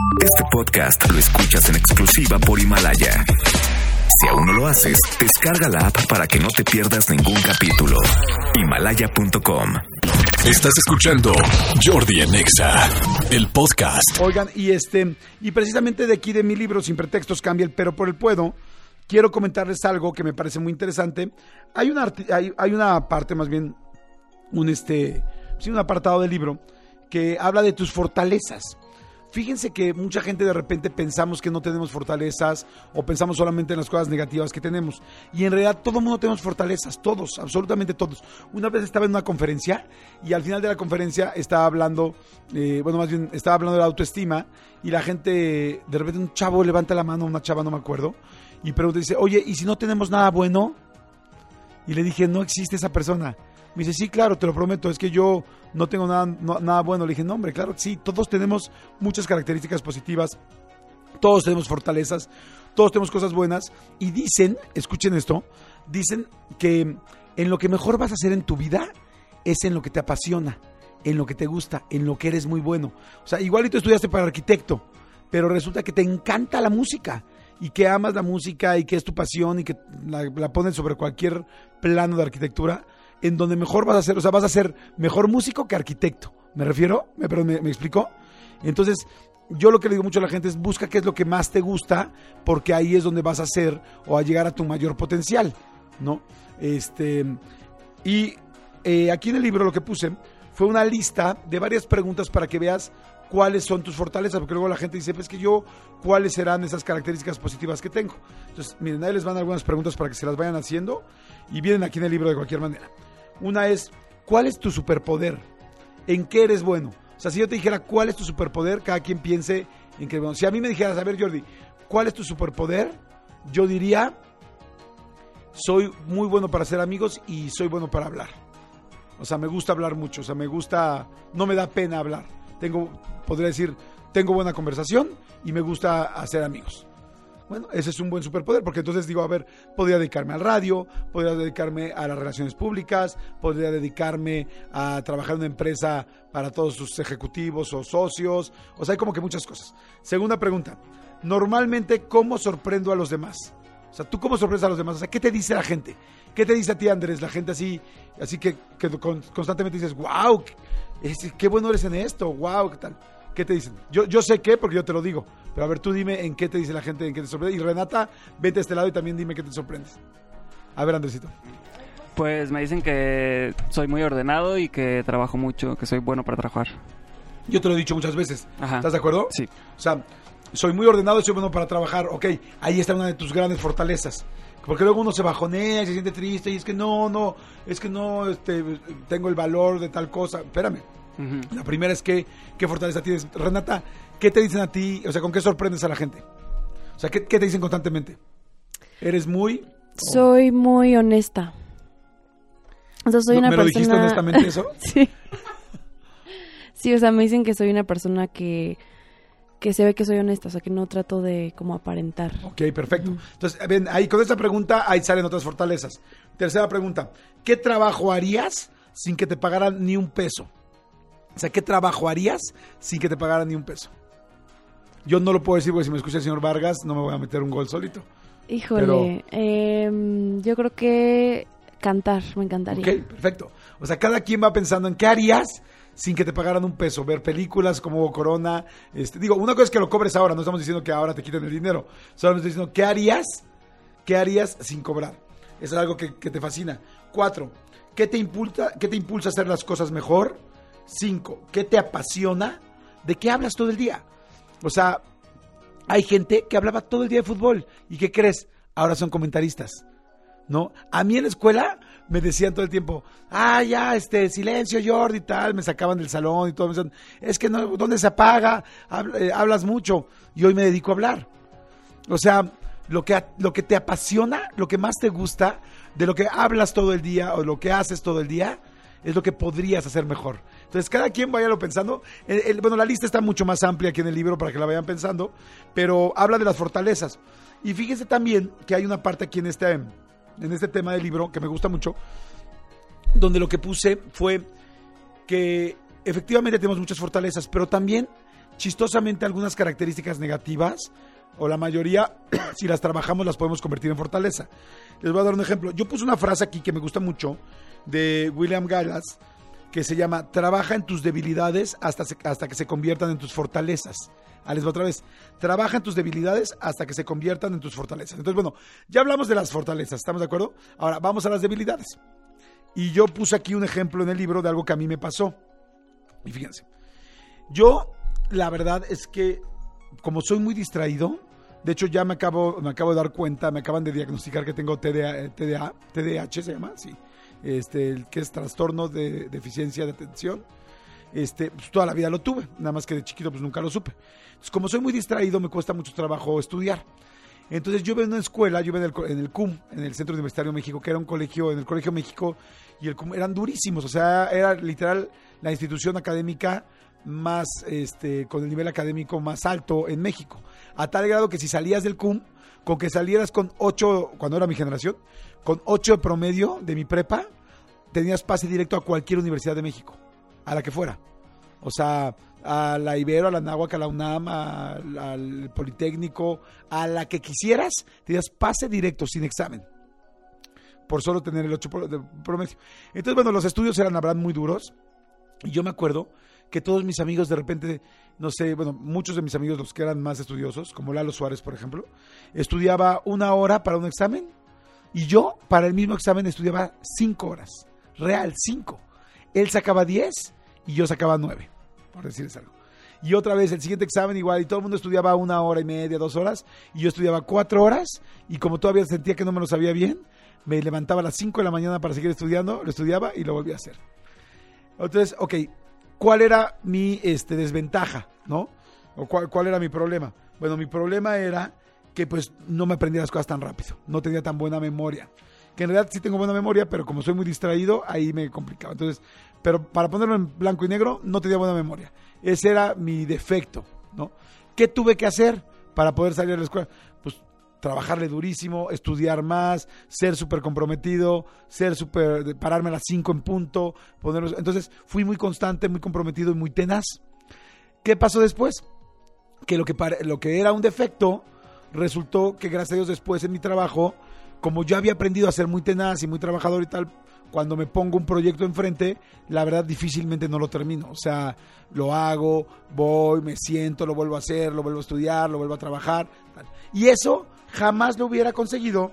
Este podcast lo escuchas en exclusiva por Himalaya. Si aún no lo haces, descarga la app para que no te pierdas ningún capítulo. Himalaya.com. Estás escuchando Jordi en Exa, el podcast. Oigan, y precisamente de aquí de mi libro, Sin Pretextos, cambia el pero por el puedo, quiero comentarles algo que me parece muy interesante. Hay una parte, más bien, un apartado del libro que habla de tus fortalezas. Fíjense que mucha gente de repente pensamos que no tenemos fortalezas o pensamos solamente en las cosas negativas que tenemos. Y en realidad todo el mundo tenemos fortalezas, todos, absolutamente todos. Una vez estaba en una conferencia y al final de la conferencia estaba hablando de la autoestima y la gente, de repente un chavo levanta la mano, una chava, no me acuerdo, y pregunta, dice, oye, ¿y si no tenemos nada bueno? Y le dije, no existe esa persona. Me dice, sí, claro, te lo prometo, es que yo no tengo nada bueno. Le dije, no, hombre, claro que sí, todos tenemos muchas características positivas, todos tenemos fortalezas, todos tenemos cosas buenas. Y dicen, escuchen esto, dicen que en lo que mejor vas a hacer en tu vida es en lo que te apasiona, en lo que te gusta, en lo que eres muy bueno. O sea, igual y tú estudiaste para arquitecto, pero resulta que te encanta la música y que amas la música y que es tu pasión y que la pones sobre cualquier plano de arquitectura. En donde mejor vas a ser, o sea, vas a ser mejor músico que arquitecto. ¿Me refiero? ¿Me explicó? Entonces, yo lo que le digo mucho a la gente es busca qué es lo que más te gusta, porque ahí es donde vas a ser o a llegar a tu mayor potencial, ¿no? Aquí en el libro lo que puse fue una lista de varias preguntas para que veas cuáles son tus fortalezas, porque luego la gente dice, pues que yo, ¿cuáles serán esas características positivas que tengo? Entonces, miren, ahí les van algunas preguntas para que se las vayan haciendo y vienen aquí en el libro de cualquier manera. Una es, ¿cuál es tu superpoder? ¿En qué eres bueno? O sea, si yo te dijera, ¿cuál es tu superpoder? Cada quien piense en qué bueno. Si a mí me dijeras, a ver, Jordi, ¿cuál es tu superpoder? Yo diría, soy muy bueno para hacer amigos y soy bueno para hablar. O sea, me gusta hablar mucho, o sea, no me da pena hablar. Podría decir, tengo buena conversación y me gusta hacer amigos. Bueno, ese es un buen superpoder, porque entonces digo, a ver, podría dedicarme al radio, podría dedicarme a las relaciones públicas, podría dedicarme a trabajar en una empresa para todos sus ejecutivos o socios, o sea, hay como que muchas cosas. Segunda pregunta, normalmente, ¿cómo sorprendo a los demás? O sea, ¿tú cómo sorprendes a los demás? O sea, ¿qué te dice la gente? ¿Qué te dice a ti, Andrés? La gente así que constantemente dices, wow, qué bueno eres en esto, wow, ¿qué tal? ¿Qué te dicen? Yo sé qué, porque yo te lo digo. Pero a ver, tú dime en qué te dice la gente, en qué te sorprende. Y Renata, vete a este lado y también dime qué te sorprendes. A ver, Andresito. Pues me dicen que soy muy ordenado y que trabajo mucho, que soy bueno para trabajar. Yo te lo he dicho muchas veces. Ajá. ¿Estás de acuerdo? Sí. O sea, soy muy ordenado y soy bueno para trabajar. Ok, ahí está una de tus grandes fortalezas. Porque luego uno se bajonea y se siente triste y es que no, tengo el valor de tal cosa. Espérame. Uh-huh. La primera es ¿qué fortaleza tienes? Renata, ¿qué te dicen a ti? O sea, ¿con qué sorprendes a la gente? O sea, ¿qué te dicen constantemente? ¿Eres muy...? Soy muy honesta. O sea, soy una persona... ¿Me lo dijiste honestamente eso? Sí. Sí, o sea, me dicen que soy una persona que se ve que soy honesta, o sea, que no trato de como aparentar. Ok, perfecto. Entonces, ven, ahí con esta pregunta, ahí salen otras fortalezas. Tercera pregunta, ¿qué trabajo harías sin que te pagaran ni un peso? O sea, ¿qué trabajo harías sin que te pagaran ni un peso? Yo no lo puedo decir porque si me escucha el señor Vargas no me voy a meter un gol solito. Híjole, yo creo que cantar, me encantaría. Ok, perfecto. O sea, cada quien va pensando en qué harías sin que te pagaran un peso. Ver películas como Corona. Una cosa es que lo cobres ahora, no estamos diciendo que ahora te quiten el dinero. Solamente estoy diciendo, ¿qué harías sin cobrar? Eso es algo que te fascina. 4, ¿qué te impulsa a hacer las cosas mejor? 5, ¿qué te apasiona? ¿De qué hablas todo el día? O sea, hay gente que hablaba todo el día de fútbol. ¿Y qué crees? Ahora son comentaristas, ¿no? A mí en la escuela me decían todo el tiempo, silencio, Jordi, y tal. Me sacaban del salón y todo. Me decían, es que no, ¿dónde se apaga? Hablas mucho. Y hoy me dedico a hablar. O sea, lo que te apasiona, lo que más te gusta, de lo que hablas todo el día o lo que haces todo el día, es lo que podrías hacer mejor. Entonces, cada quien váyalo pensando. La lista está mucho más amplia aquí en el libro para que la vayan pensando, pero habla de las fortalezas. Y fíjense también que hay una parte aquí en este tema del libro que me gusta mucho, donde lo que puse fue que efectivamente tenemos muchas fortalezas, pero también chistosamente algunas características negativas, o la mayoría, si las trabajamos, las podemos convertir en fortaleza. Les voy a dar un ejemplo. Yo puse una frase aquí que me gusta mucho, de William Gallas, que se llama: trabaja en tus debilidades hasta que se conviertan en tus fortalezas. Les va otra vez: trabaja en tus debilidades hasta que se conviertan en tus fortalezas. Entonces, bueno, ya hablamos de las fortalezas, ¿estamos de acuerdo? Ahora, vamos a las debilidades. Y yo puse aquí un ejemplo en el libro de algo que a mí me pasó. Y fíjense, yo, la verdad es que, como soy muy distraído, de hecho ya me acabo de dar cuenta, me acaban de diagnosticar que tengo TDAH se llama, sí, el que es trastorno de deficiencia de atención. Pues toda la vida lo tuve, nada más que de chiquito pues nunca lo supe. Entonces, como soy muy distraído, me cuesta mucho trabajo estudiar. Entonces yo iba en una escuela, yo iba en el CUM, en el Centro Universitario México, que era un colegio, en el Colegio México, y el CUM eran durísimos, o sea, era literal la institución académica más, con el nivel académico más alto en México, a tal grado que si salías del CUM, con que salieras con 8, cuando era mi generación, con 8 de promedio de mi prepa, tenías pase directo a cualquier universidad de México, a la que fuera, o sea, a la Ibero, a la Anáhuac, a la UNAM, al Politécnico, a la que quisieras, tenías pase directo, sin examen, por solo tener el 8 de promedio. Entonces, bueno, los estudios eran, la verdad, muy duros, y yo me acuerdo que todos mis amigos de repente, no sé, bueno, muchos de mis amigos, los que eran más estudiosos, como Lalo Suárez, por ejemplo, estudiaba 1 hora para un examen, y yo, para el mismo examen, estudiaba 5 horas, real, 5. Él sacaba 10 y yo sacaba 9, por decirles algo. Y otra vez, el siguiente examen igual, y todo el mundo estudiaba 1 hora y media, 2 horas, y yo estudiaba 4 horas, y como todavía sentía que no me lo sabía bien, me levantaba a las 5 de la mañana para seguir estudiando, lo estudiaba y lo volví a hacer. Entonces, ok, ¿cuál era mi desventaja, no? ¿O cuál era mi problema? Bueno, mi problema era que pues no me aprendía las cosas tan rápido, no tenía tan buena memoria. Que en realidad sí tengo buena memoria, pero como soy muy distraído, ahí me complicaba. Entonces, pero para ponerlo en blanco y negro, no tenía buena memoria. Ese era mi defecto, ¿no? ¿Qué tuve que hacer para poder salir de la escuela? Pues trabajarle durísimo, estudiar más, ser súper comprometido, pararme a las 5 en punto, ponerlos. Entonces fui muy constante, muy comprometido y muy tenaz. ¿Qué pasó después? Que lo que era un defecto resultó que, gracias a Dios, después en mi trabajo, como yo había aprendido a ser muy tenaz y muy trabajador y tal, cuando me pongo un proyecto enfrente, la verdad difícilmente no lo termino. O sea, lo hago, voy, me siento, lo vuelvo a hacer, lo vuelvo a estudiar, lo vuelvo a trabajar, tal. Y eso jamás lo hubiera conseguido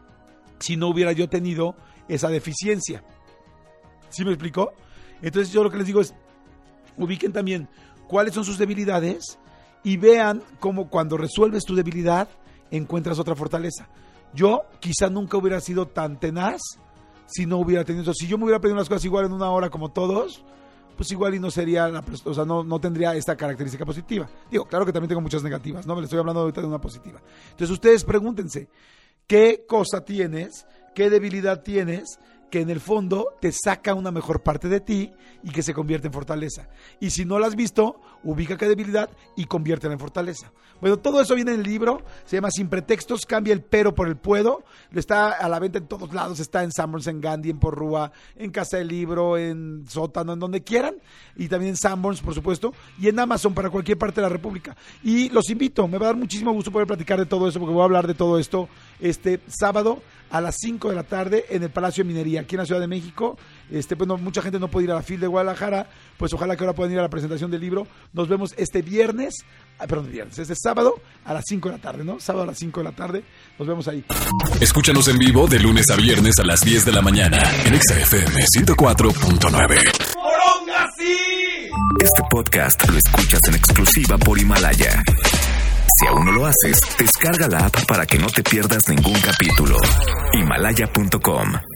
si no hubiera yo tenido esa deficiencia. ¿Sí me explicó? Entonces yo lo que les digo es, ubiquen también cuáles son sus debilidades y vean cómo cuando resuelves tu debilidad encuentras otra fortaleza. Yo quizá nunca hubiera sido tan tenaz si no hubiera tenido eso. Si yo me hubiera aprendido las cosas igual en 1 hora como todos, pues igual y no sería, no tendría esta característica positiva. Digo, claro que también tengo muchas negativas, ¿no? Me le estoy hablando ahorita de una positiva. Entonces ustedes pregúntense, ¿qué cosa tienes, qué debilidad tienes que en el fondo te saca una mejor parte de ti y que se convierte en fortaleza? Y si no la has visto, ubica qué debilidad y conviértela en fortaleza. Bueno, todo eso viene en el libro, se llama Sin Pretextos, cambia el pero por el puedo. Está a la venta en todos lados, está en Sanborns, en Gandhi, en Porrúa, en Casa del Libro, en Sótano, en donde quieran, y también en Sanborns, por supuesto, y en Amazon para cualquier parte de la República. Y los invito, me va a dar muchísimo gusto poder platicar de todo eso, porque voy a hablar de todo esto este sábado a las 5 de la tarde en el Palacio de Minería, aquí en la Ciudad de México. Bueno, mucha gente no puede ir a la FIL de Guadalajara, pues ojalá que ahora puedan ir a la presentación del libro. Nos vemos este sábado a las 5 de la tarde, ¿no? Sábado a las 5 de la tarde, nos vemos ahí. Escúchanos en vivo de lunes a viernes a las 10 de la mañana en XFM 104.9. Este podcast lo escuchas en exclusiva por Himalaya. Si aún no lo haces, descarga la app para que no te pierdas ningún capítulo. Himalaya.com